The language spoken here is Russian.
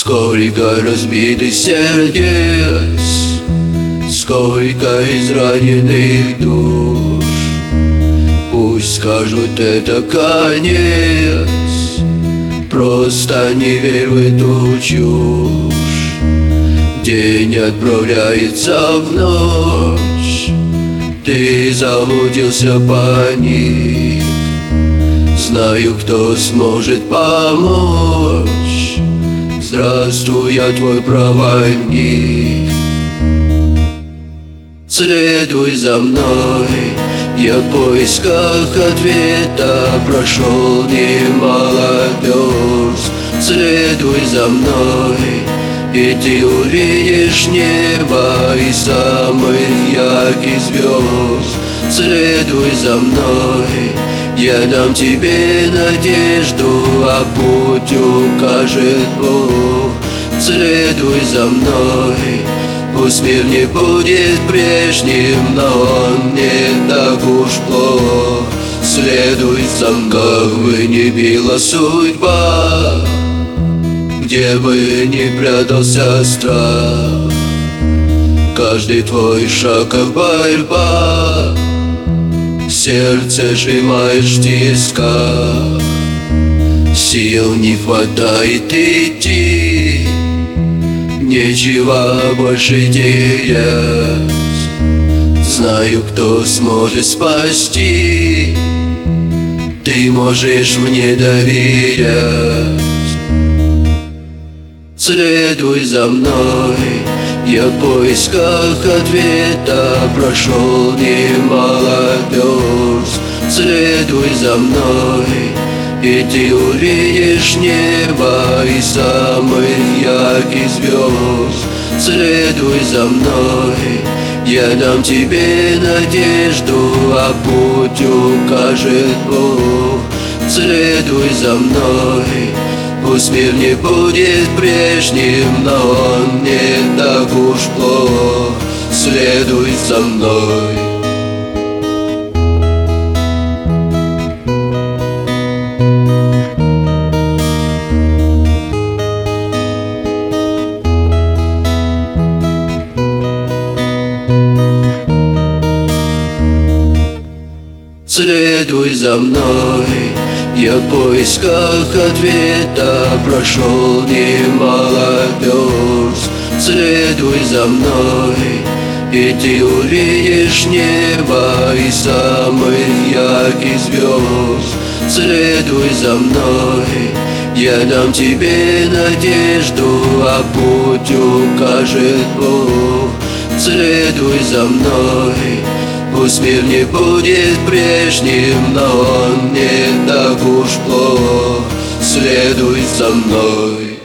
Сколько разбитых сердец, сколько израненных душ. Пусть скажут, это конец, просто не верь в эту чушь. День отправляется в ночь, ты заблудился, паник. Знаю, кто сможет помочь. Здравствуй, я твой проводник. Следуй за мной, я в поисках ответа прошел немало верст. Следуй за мной, и ты увидишь небо и самых ярких звезд. Следуй за мной, я дам тебе надежду, а путь укажет Бог. Следуй за мной, пусть мир не будет прежним, но он не так уж плох. Следуй за мной, как бы ни била судьба, где бы ни прятался страх. Каждый твой шаг как борьба, сердце сжимаешь в тисках. Сил не хватает идти, нечего больше терять. Знаю, кто сможет спасти, ты можешь мне доверять. Следуй за мной, я в поисках ответа прошел немало верст. Следуй за мной, и ты увидишь небо и самых ярких звезд. Следуй за мной, я дам тебе надежду, а путь укажет Бог. Следуй за мной, пусть мир не будет прежним, но он не так уж плох. Следуй за мной. Следуй за мной, я в поисках ответа прошел немало верст. Следуй за мной, и ты увидишь небо и самых ярких звезд. Следуй за мной, я дам тебе надежду, а путь укажет Бог. Следуй за мной, пусть мир не будет прежним, но он не так уж плох. Следуй за мной.